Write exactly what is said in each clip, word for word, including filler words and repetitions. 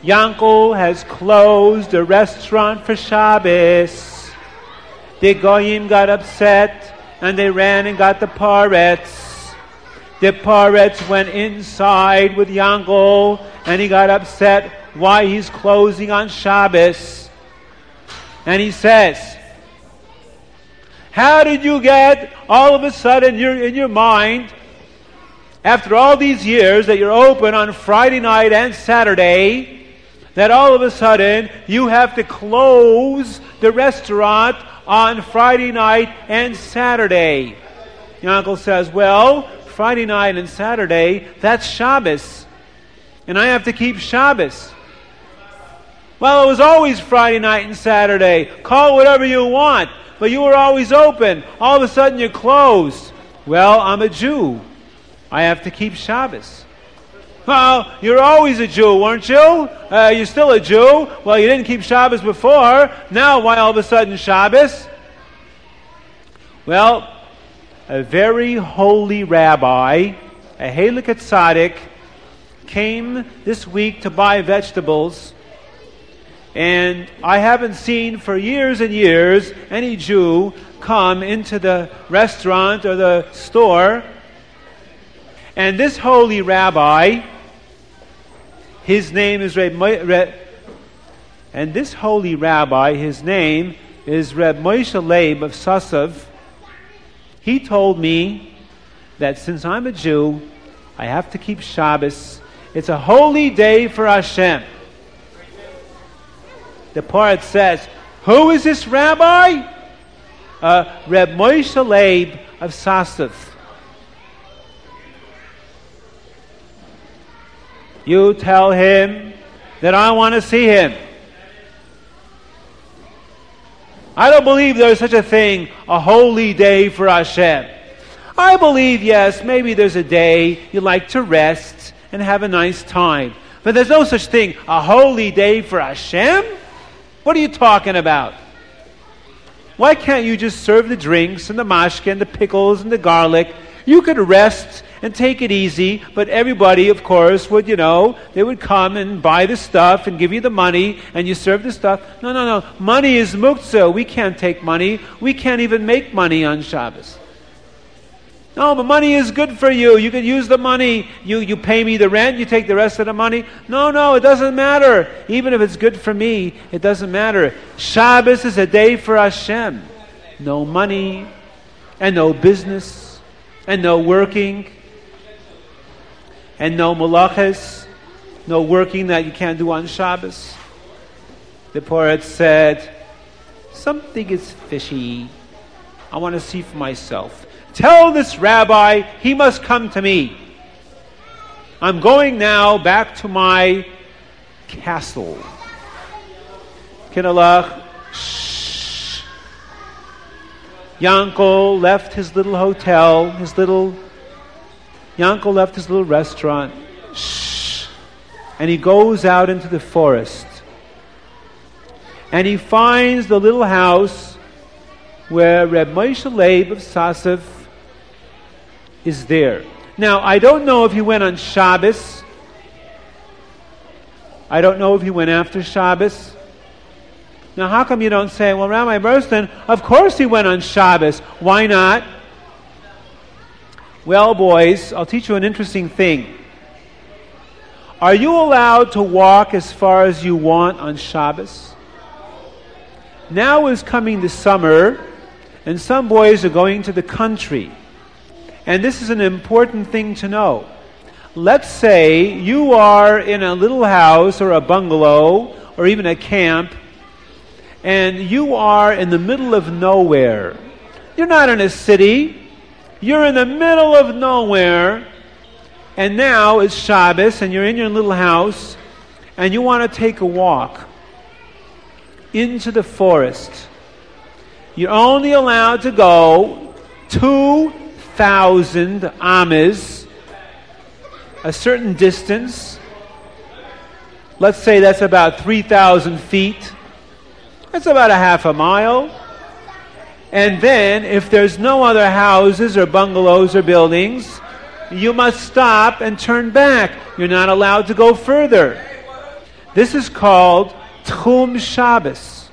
Yankel has closed the restaurant for Shabbos. The Goyim got upset and they ran and got the Paretz. The Paretz went inside with Yankel and he got upset why he's closing on Shabbos. And he says, how did you get all of a sudden you're in your mind, after all these years that you're open on Friday night and Saturday, that all of a sudden you have to close the restaurant on Friday night and Saturday? Yankel says, well, Friday night and Saturday, that's Shabbos. And I have to keep Shabbos. Well, it was always Friday night and Saturday. Call whatever you want. But you were always open. All of a sudden you're closed. Well, I'm a Jew. I have to keep Shabbos. Well, you're always a Jew, weren't you? Uh, you're still a Jew. Well, you didn't keep Shabbos before. Now why all of a sudden Shabbos? Well, a very holy rabbi, a Halikat Tzaddik, came this week to buy vegetables. And I haven't seen for years and years any Jew come into the restaurant or the store. And this holy rabbi, his name is Reb, Reb and this holy rabbi, his name is Reb Moshe Leib of Sasav. He told me that since I'm a Jew, I have to keep Shabbos. It's a holy day for Hashem. The part says, who is this rabbi? Uh, Reb Moshe Leib of Sasav. You tell him that I want to see him. I don't believe there's such a thing, a holy day for Hashem. I believe, yes, maybe there's a day you like to rest and have a nice time. But there's no such thing, a holy day for Hashem? What are you talking about? Why can't you just serve the drinks and the mashke and the pickles and the garlic? You could rest and take it easy, but everybody, of course, would, you know, they would come and buy the stuff and give you the money, and you serve the stuff. No, no, no. Money is muktzah. We can't take money. We can't even make money on Shabbos. No, but money is good for you. You can use the money. You, you pay me the rent, you take the rest of the money. No, no, it doesn't matter. Even if it's good for me, it doesn't matter. Shabbos is a day for Hashem. No money, and no business, and no working, and no malachas, no working that you can't do on Shabbos. The poet said, something is fishy. I want to see for myself. Tell this rabbi he must come to me. I'm going now back to my castle. Kinalach. Shh. Yankel left his little hotel, his little Yankel left his little restaurant. Shh. And he goes out into the forest. And he finds the little house where Reb Moshe Leib of Sasav is there. Now, I don't know if he went on Shabbos. I don't know if he went after Shabbos. Now, how come you don't say, well, Rabbi Burston, of course he went on Shabbos. Why not? Well, boys, I'll teach you an interesting thing. Are you allowed to walk as far as you want on Shabbos? Now is coming the summer, and some boys are going to the country. And this is an important thing to know. Let's say you are in a little house or a bungalow or even a camp, and you are in the middle of nowhere. You're not in a city. You're in the middle of nowhere, and now it's Shabbos, and you're in your little house, and you want to take a walk into the forest. You're only allowed to go two thousand amas, a certain distance. Let's say that's about three thousand feet. That's about a half a mile. And then, if there's no other houses or bungalows or buildings, you must stop and turn back. You're not allowed to go further. This is called Tchum Shabbos.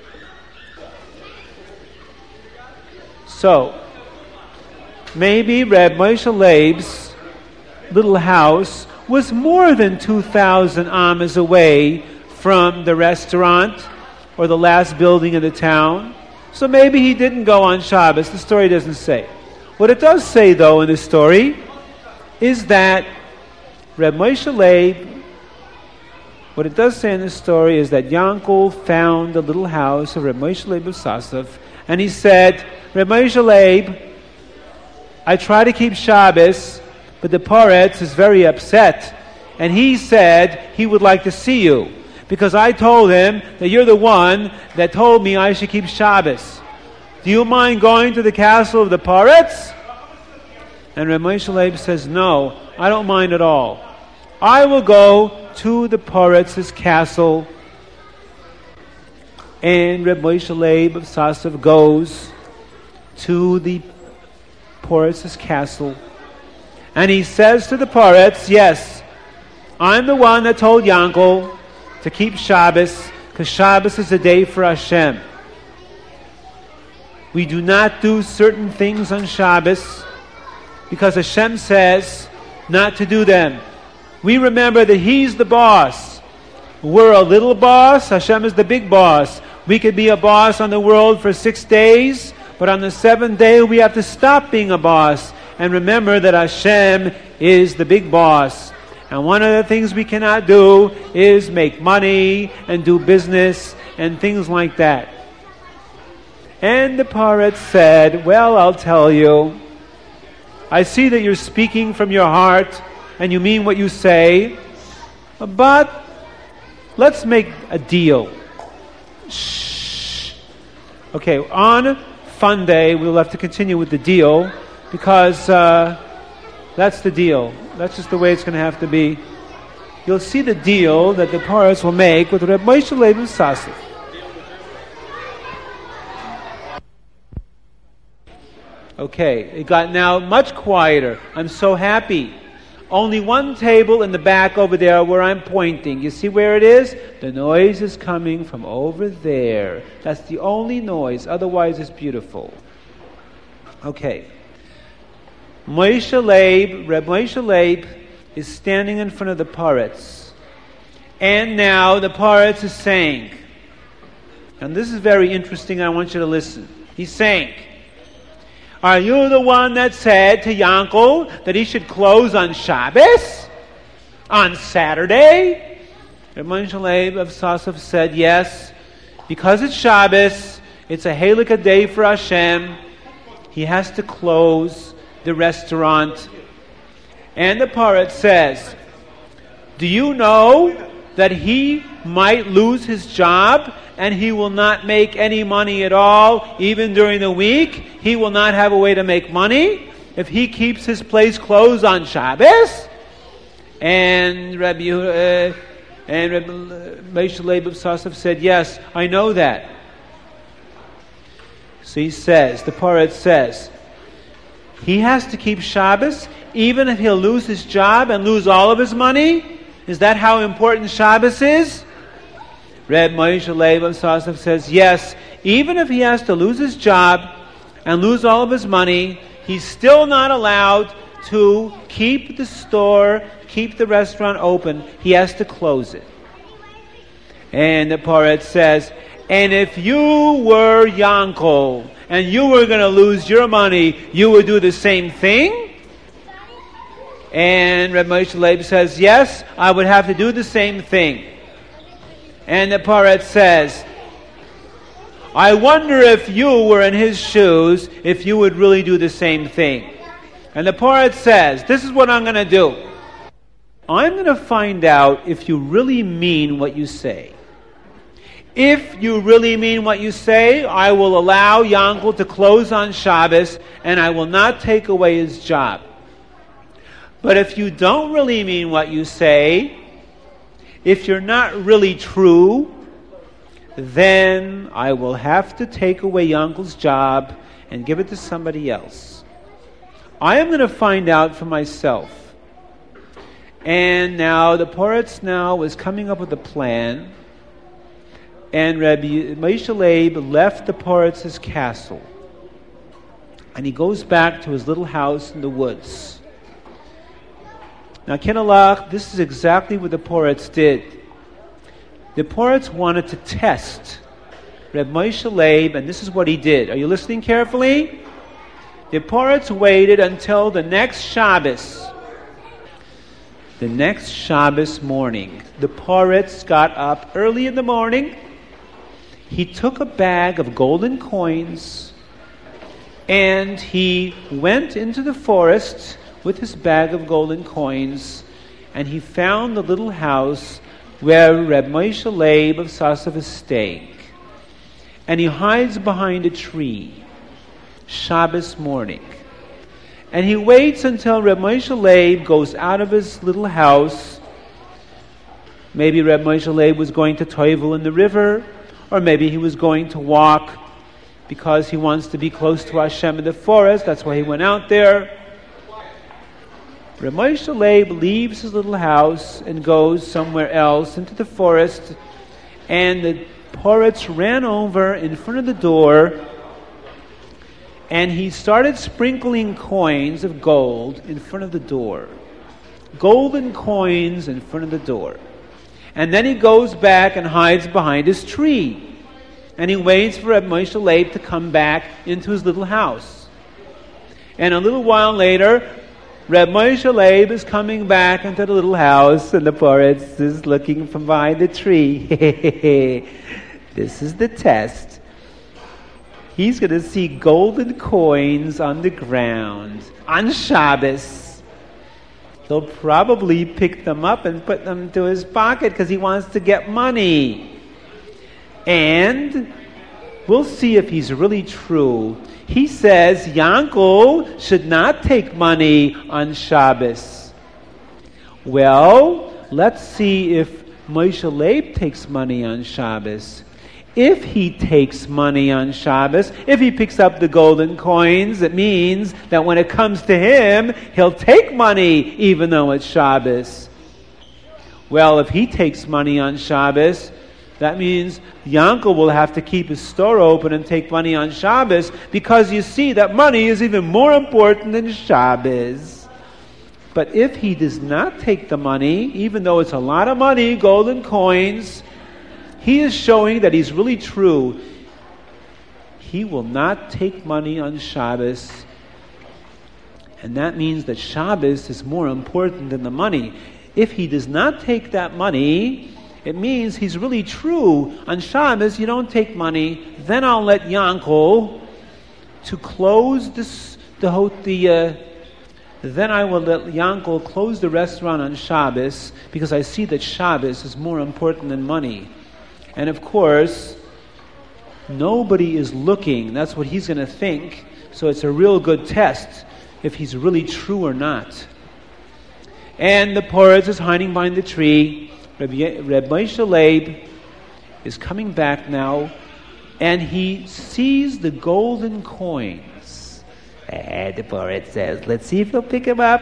So, maybe Reb Moshe Leib's little house was more than two thousand amas away from the restaurant or the last building in the town. So maybe he didn't go on Shabbos. The story doesn't say. What it does say, though, in the story is that Reb Moshe Leib, what it does say in the story is that Yankel found the little house of Reb Moshe Leib of Sasov, and he said, Reb Moshe Leib, I try to keep Shabbos, but the Poretz is very upset, and he said he would like to see you, because I told him that you're the one that told me I should keep Shabbos. Do you mind going to the castle of the Poretz? And Reb Moshe Leib says, no, I don't mind at all. I will go to the Poretz's castle. And Reb Moshe Leib of Sasov goes to the Poretz's castle. And he says to the Poretz, yes, I'm the one that told Yankel to keep Shabbos, because Shabbos is a day for Hashem. We do not do certain things on Shabbos because Hashem says not to do them. We remember that He's the boss. We're a little boss. Hashem is the big boss. We could be a boss on the world for six days, but on the seventh day we have to stop being a boss and remember that Hashem is the big boss. And one of the things we cannot do is make money and do business and things like that. And the Poretz said, well, I'll tell you. I see that you're speaking from your heart and you mean what you say, but let's make a deal. Shh. Okay, on Fun Day, we'll have to continue with the deal because uh, that's the deal. That's just the way it's going to have to be. You'll see the deal that the Poretz will make with Reb Moshe Leib of Sasov. Okay, it got now much quieter. I'm so happy. Only one table in the back over there where I'm pointing. You see where it is? The noise is coming from over there. That's the only noise. Otherwise, it's beautiful. Okay. Moshe Leib, Reb Moshe Leib, is standing in front of the Poretz. And now the Poretz is saying, and this is very interesting, I want you to listen. He's saying, are you the one that said to Yankel that he should close on Shabbos? On Saturday? Reb Moshe Leib of Sasov said, yes, because it's Shabbos, it's a Halakha day for Hashem, he has to close the restaurant. And the Poretz says, do you know that he might lose his job and he will not make any money at all, even during the week? He will not have a way to make money if he keeps his place closed on Shabbos? And Rabbi uh, and Rabbi Moshe Leib of Sasov said, yes, I know that. So he says, the Poretz says, he has to keep Shabbos even if he'll lose his job and lose all of his money? Is that how important Shabbos is? Reb Moshe Leib of Sasov says, yes, even if he has to lose his job and lose all of his money, he's still not allowed to keep the store, keep the restaurant open. He has to close it. And the Poretz says, and if you were Yankel and you were going to lose your money, you would do the same thing? And Reb Moshe Leib says, yes, I would have to do the same thing. And the Poretz says, I wonder if you were in his shoes, if you would really do the same thing. And the Poretz says, this is what I'm going to do. I'm going to find out if you really mean what you say. If you really mean what you say, I will allow Yankel to close on Shabbos, and I will not take away his job. But if you don't really mean what you say, if you're not really true, then I will have to take away Yankel's job and give it to somebody else. I am going to find out for myself. And now the Poretz now was coming up with a plan, and Rabbi Moshe Leib left the Poretz's castle, and he goes back to his little house in the woods. Now, Kinalach, this is exactly what the Poretz did. The Poretz wanted to test Rabbi Moshe Leib, and this is what he did. Are you listening carefully? The Poretz waited until the next Shabbos. The next Shabbos morning, the Poretz got up early in the morning. He took a bag of golden coins, and he went into the forest with his bag of golden coins, and he found the little house where Reb Moshe Leib of Sasov is staying. And he hides behind a tree, Shabbos morning. And he waits until Reb Moshe Leib goes out of his little house. Maybe Reb Moshe Leib was going to Toivel in the river, or maybe he was going to walk because he wants to be close to Hashem in the forest. That's why he went out there. Reb Moshe Leib leaves his little house and goes somewhere else into the forest, and the Poretz ran over in front of the door, and he started sprinkling coins of gold in front of the door. Golden coins in front of the door. And then he goes back and hides behind his tree. And he waits for Reb Moshe Leib to come back into his little house. And a little while later, Reb Moshe Leib is coming back into the little house, and the Poretz is looking from behind the tree. This is the test. He's going to see golden coins on the ground on Shabbos. He'll probably pick them up and put them into his pocket because he wants to get money. And we'll see if he's really true. He says Yankel should not take money on Shabbos. Well, let's see if Moshe Leib takes money on Shabbos. If he takes money on Shabbos, if he picks up the golden coins, it means that when it comes to him, he'll take money even though it's Shabbos. Well, if he takes money on Shabbos, that means Yankel will have to keep his store open and take money on Shabbos, because you see that money is even more important than Shabbos. But if he does not take the money, even though it's a lot of money, golden coins, he is showing that he's really true. He will not take money on Shabbos. And that means that Shabbos is more important than the money. If he does not take that money, it means he's really true. On Shabbos, you don't take money. Then I'll let Yankel to close this, the, the uh, then I will let Yankel close the restaurant on Shabbos, because I see that Shabbos is more important than money. And of course, nobody is looking. That's what he's going to think. So it's a real good test if he's really true or not. And the Poretz is hiding behind the tree. Reb, Reb Moshe Leib is coming back now, and he sees the golden coins. And the Poretz says, let's see if he'll pick him up.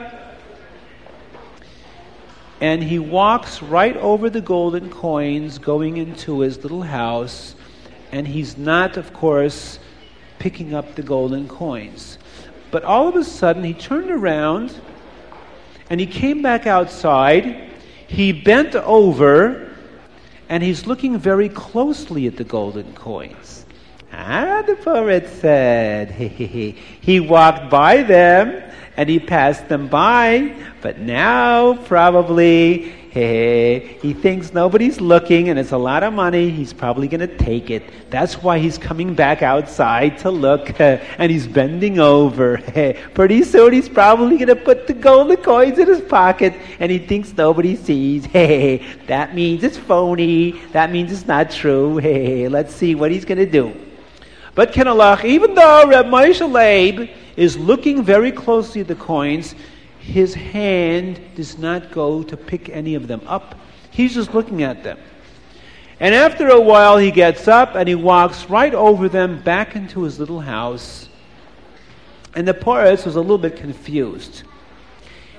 And he walks right over the golden coins going into his little house, and he's not, of course, picking up the golden coins. But all of a sudden, he turned around, and he came back outside. He bent over, and he's looking very closely at the golden coins. Ah, the Poretz said. He walked by them, and he passed them by, but now probably hey, he thinks nobody's looking and it's a lot of money. He's probably going to take it. That's why he's coming back outside to look, uh, and he's bending over. Hey, pretty soon he's probably going to put the golden coins in his pocket, and he thinks nobody sees. Hey, that means it's phony. That means it's not true. Hey, let's see what he's going to do. But Kinalach, even though Reb Moshe Leib is looking very closely at the coins, his hand does not go to pick any of them up. He's just looking at them. And after a while, he gets up and he walks right over them back into his little house. And the Poretz was a little bit confused.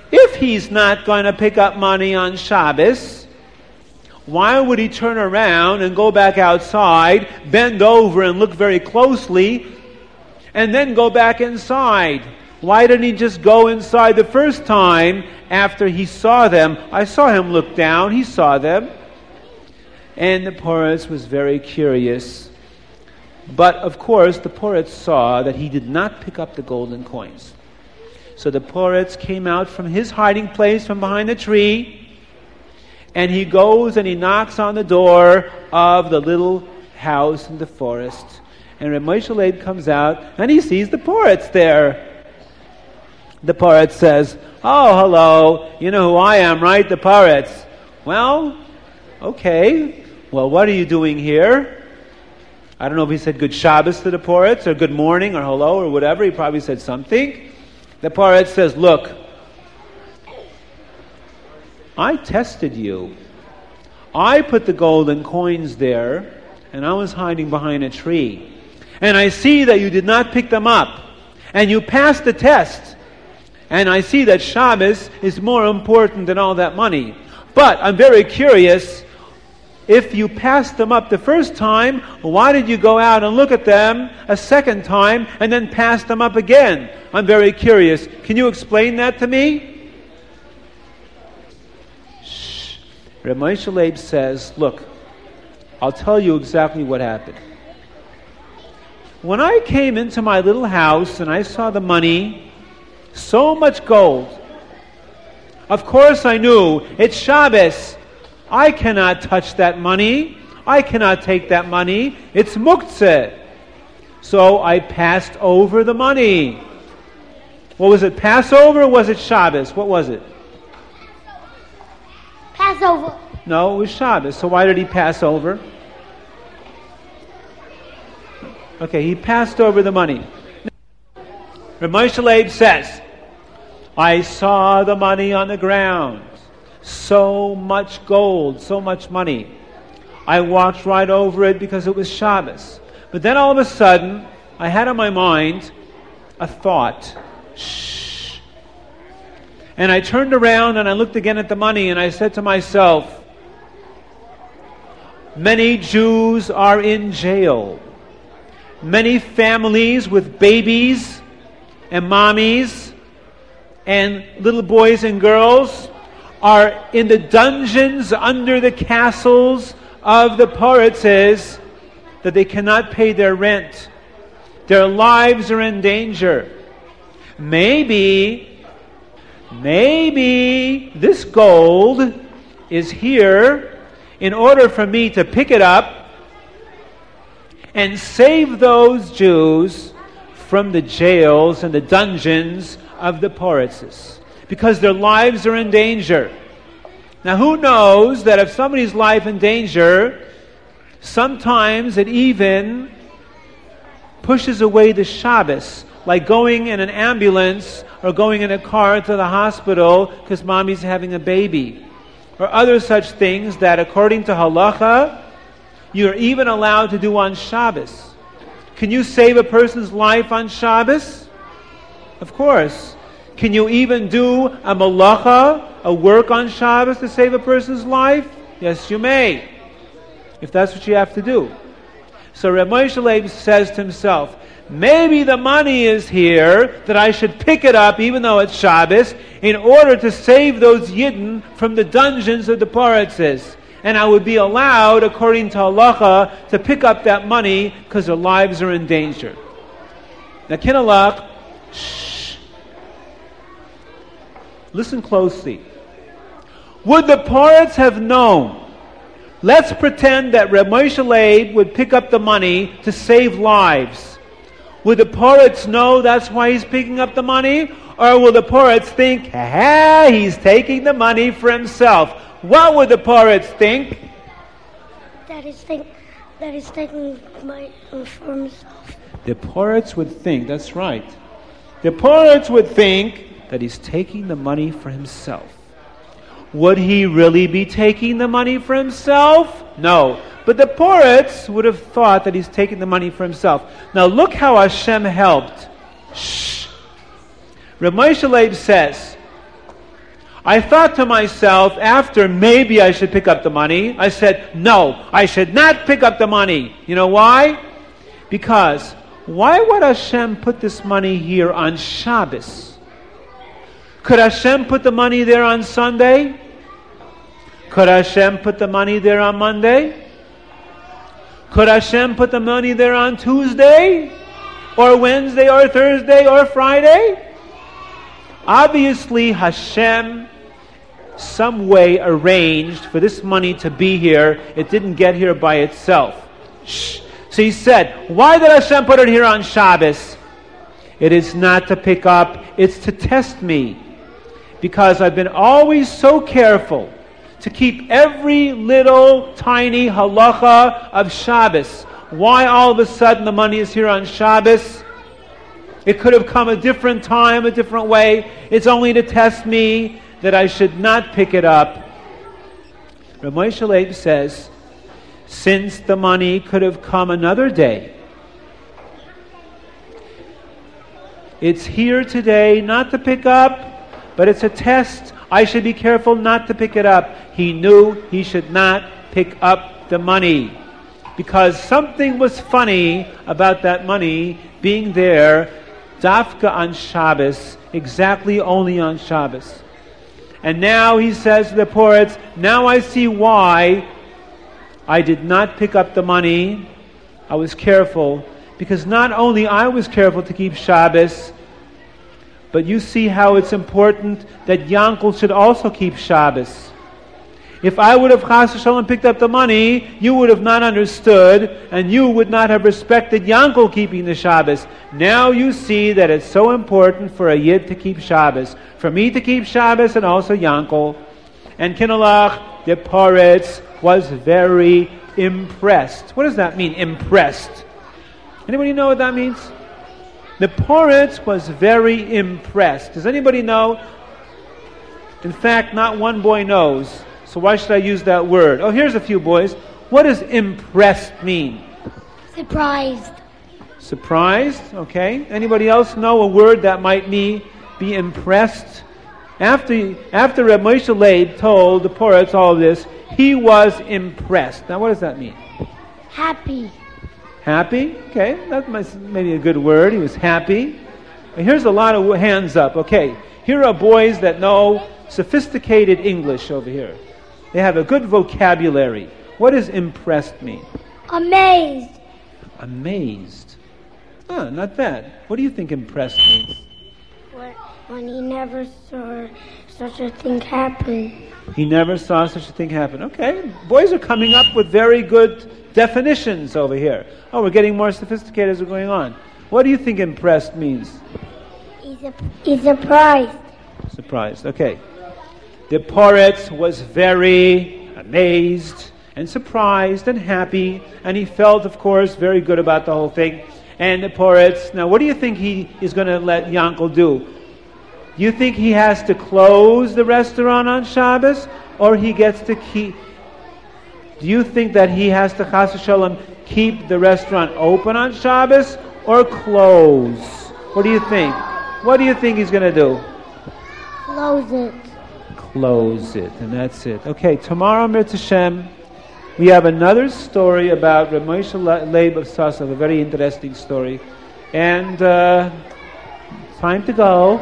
if he's not going to pick up money on Shabbos, why would he turn around and go back outside, bend over and look very closely, and then go back inside? Why didn't he just go inside the first time after he saw them? I saw him look down, he saw them. And the Poretz was very curious. But of course, the Poretz saw that he did not pick up the golden coins. So the Poretz came out from his hiding place from behind the tree, and he goes and he knocks on the door of the little house in the forest. And Reb Moshe Leib comes out, and he sees the Poretz there. The Poretz says, "Oh, hello, you know who I am, right? The Poretz." "Well, okay. Well, what are you doing here?" I don't know if he said good Shabbos to the Poretz, or good morning, or hello, or whatever. He probably said something. The Poretz says, "Look, I tested you. I put the golden coins there, and I was hiding behind a tree. And I see that you did not pick them up, and you passed the test. And I see that Shabbos is more important than all that money. But I'm very curious, if you passed them up the first time, why did you go out and look at them a second time and then pass them up again? I'm very curious. Can you explain that to me?" Shh. Reb Moshe Leib says, "Look, I'll tell you exactly what happened. When I came into my little house and I saw the money, so much gold, of course I knew it's Shabbos. I cannot touch that money. I cannot take that money. It's muktzeh. So I passed over the money." What was it, Passover or was it Shabbos? What was it? Passover. No, it was Shabbos. So why did he pass over? Okay, he passed over the money. Reb Moshe Leib says, "I saw the money on the ground. So much gold, so much money. I walked right over it because it was Shabbos. But then all of a sudden, I had on my mind a thought. Shh. And I turned around and I looked again at the money and I said to myself, many Jews are in jail. Many families with babies and mommies and little boys and girls are in the dungeons under the castles of the Poretzes that they cannot pay their rent. Their lives are in danger. Maybe, maybe this gold is here in order for me to pick it up and save those Jews from the jails and the dungeons of the Poretzes, because their lives are in danger. Now, who knows that if somebody's life in danger, sometimes it even pushes away the Shabbos, like going in an ambulance or going in a car to the hospital because mommy's having a baby, or other such things that, according to halacha, you're even allowed to do on Shabbos. Can you save a person's life on Shabbos? Of course. Can you even do a malacha, a work on Shabbos to save a person's life? Yes, you may, if that's what you have to do. So Reb Moshe Leib says to himself, maybe the money is here that I should pick it up even though it's Shabbos in order to save those Yidden from the dungeons of the Poretzes. And I would be allowed, according to halacha, to pick up that money because their lives are in danger. Now, Kinalach, shh. Listen closely. Would the Poretz have known? Let's pretend that Reb Moshe Leib would pick up the money to save lives. Would the Poretz know that's why he's picking up the money? Or will the Poretz think, ha, he's taking the money for himself? What would the Poretz think? That he's, think, that he's taking money for himself. The Poretz would think, that's right. The Poretz would think that he's taking the money for himself. Would he really be taking the money for himself? No. But the Poretz would have thought that he's taking the money for himself. Now look how Hashem helped. Shh. Reb Moshe Leib says, I thought to myself, after maybe I should pick up the money, I said, no, I should not pick up the money. You know why? Because why would Hashem put this money here on Shabbos? Could Hashem put the money there on Sunday? Could Hashem put the money there on Monday? Could Hashem put the money there on Tuesday? Or Wednesday, or Thursday, or Friday? Obviously, Hashem some way arranged for this money to be here. It didn't get here by itself. Shh. So he said, why did Hashem put it here on Shabbos? It is not to pick up, it's to test me. Because I've been always so careful to keep every little tiny halacha of Shabbos. Why all of a sudden the money is here on Shabbos? It could have come a different time, a different way. It's only to test me that I should not pick it up. Rav Moshe Leib says, since the money could have come another day, it's here today not to pick up, but it's a test. I should be careful not to pick it up. He knew he should not pick up the money because something was funny about that money being there dafka on Shabbos, exactly only on Shabbos. And now he says to the poets, now I see why I did not pick up the money. I was careful, because not only I was careful to keep Shabbos, but you see how it's important that Yankel should also keep Shabbos. If I would have chas v'shalom picked up the money, you would have not understood, and you would not have respected Yankel keeping the Shabbos. Now you see that it's so important for a Yid to keep Shabbos, for me to keep Shabbos, and also Yankel. And Kinalach, the Poretz, was very impressed. What does that mean, impressed? Anybody know what that means? The Poretz was very impressed. Does anybody know? In fact, not one boy knows. So why should I use that word? Oh, here's a few boys. What does impressed mean? Surprised. Surprised, okay. Anybody else know a word that might mean be impressed? After after Reb Moshe Leib told the Poretz all of this, he was impressed. Now what does that mean? Happy. Happy? Okay, that's maybe a good word. He was happy. And here's a lot of hands up. Okay, here are boys that know sophisticated English over here. They have a good vocabulary. What does impressed mean? Amazed. Amazed. Ah, not bad. What do you think impressed means? When, when he never saw such a thing happen. He never saw such a thing happen. Okay, boys are coming up with very good definitions over here. Oh, we're getting more sophisticated as we're going on. What do you think impressed means? He's, a, he's surprised. Surprised, okay. The Poretz was very amazed and surprised and happy, and he felt, of course, very good about the whole thing. And the Poretz, now what do you think he is going to let Yankel do? Do you think he has to close the restaurant on Shabbos, or he gets to keep... Do you think that he has to, chas v'shalom, keep the restaurant open on Shabbos, or close? What do you think? What do you think he's going to do? Close it. Close it, and that's it. Okay, tomorrow, Mirz Hashem, we have another story about Reb Moshe Leib of Sasov, a very interesting story. And uh, time to go.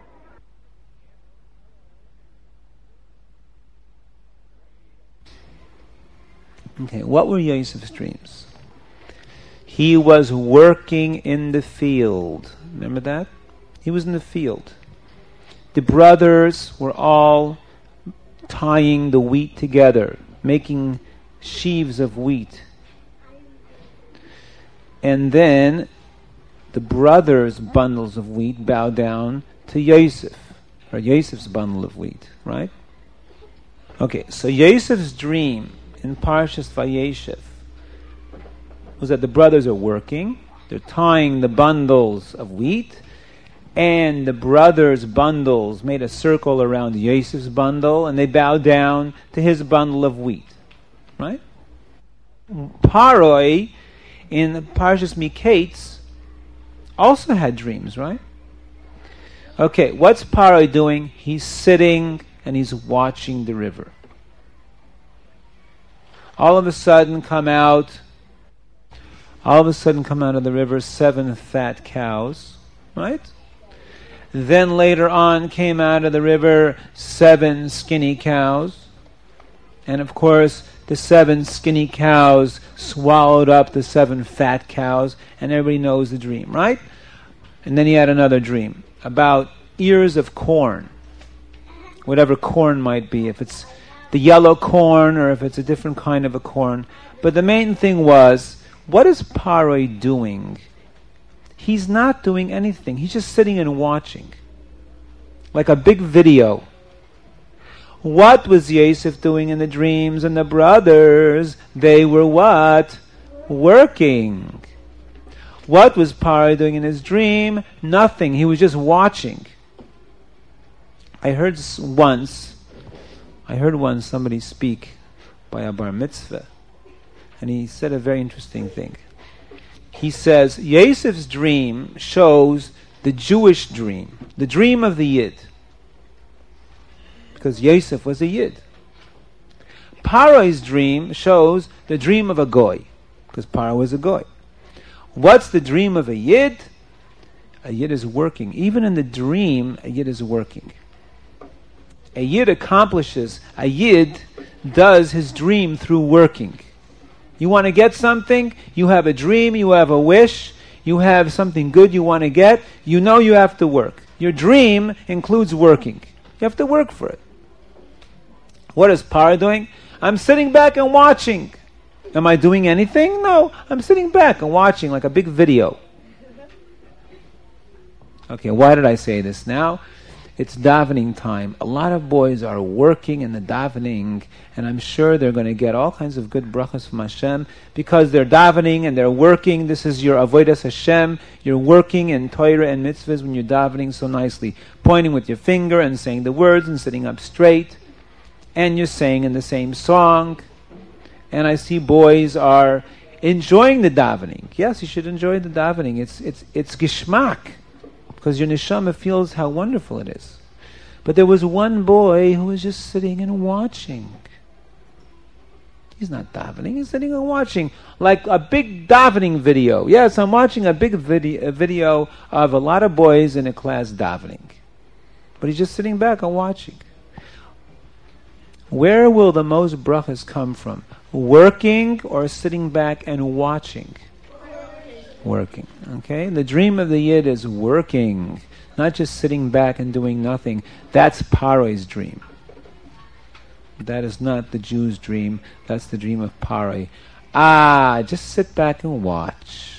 Okay, what were Yosef's dreams? He was working in the field. Remember that? He was in the field. The brothers were all tying the wheat together, making sheaves of wheat. And then the brothers' bundles of wheat bow down to Yosef, or Yosef's bundle of wheat, right? Okay, so Yosef's dream in Parshas Vayeshev was that the brothers are working, they're tying the bundles of wheat, and the brothers' bundles made a circle around Yosef's bundle, and they bowed down to his bundle of wheat. Right? Paroi, in Parshas Miketz, also had dreams, right? Okay, what's Paroi doing? He's sitting and he's watching the river. All of a sudden come out, all of a sudden come out of the river seven fat cows, right? Then later on came out of the river seven skinny cows. And of course, the seven skinny cows swallowed up the seven fat cows, and everybody knows the dream, right? And then he had another dream about ears of corn, whatever corn might be, if it's the yellow corn or if it's a different kind of a corn. But the main thing was, what is Paroi doing? He's not doing anything. He's just sitting and watching, like a big video. What was Yosef doing in the dreams? And the brothers, they were what? Working. What was Paroi doing in his dream? Nothing. He was just watching. I heard once, I heard once somebody speak by a bar mitzvah, and he said a very interesting thing. He says, Yosef's dream shows the Jewish dream, the dream of the Yid. Because Yosef was a Yid. Paro's dream shows the dream of a Goy, because Paro was a Goy. What's the dream of a Yid? A Yid is working. Even in the dream, a Yid is working. A Yid accomplishes, a Yid does his dream through working. You want to get something, you have a dream, you have a wish, you have something good you want to get, you know you have to work. Your dream includes working. You have to work for it. What is Paro doing? I'm sitting back and watching. Am I doing anything? No, I'm sitting back and watching like a big video. Okay, why did I say this now? It's davening time. A lot of boys are working in the davening, and I'm sure they're going to get all kinds of good brachas from Hashem because they're davening and they're working. This is your avodas Hashem. You're working in Torah and mitzvahs when you're davening so nicely, pointing with your finger and saying the words and sitting up straight, and you're saying in the same song. And I see boys are enjoying the davening. Yes, you should enjoy the davening. It's it's it's gishmak, because your neshama feels how wonderful it is. But there was one boy who was just sitting and watching. He's not davening, he's sitting and watching, like a big davening video. Yes, I'm watching a big video, a video of a lot of boys in a class davening. But he's just sitting back and watching. Where will the most brachas come from? Working or sitting back and watching? Working. Okay? The dream of the Yid is working, not just sitting back and doing nothing. That's Paro's dream. That is not the Jew's dream. That's the dream of Paro. Ah, just sit back and watch.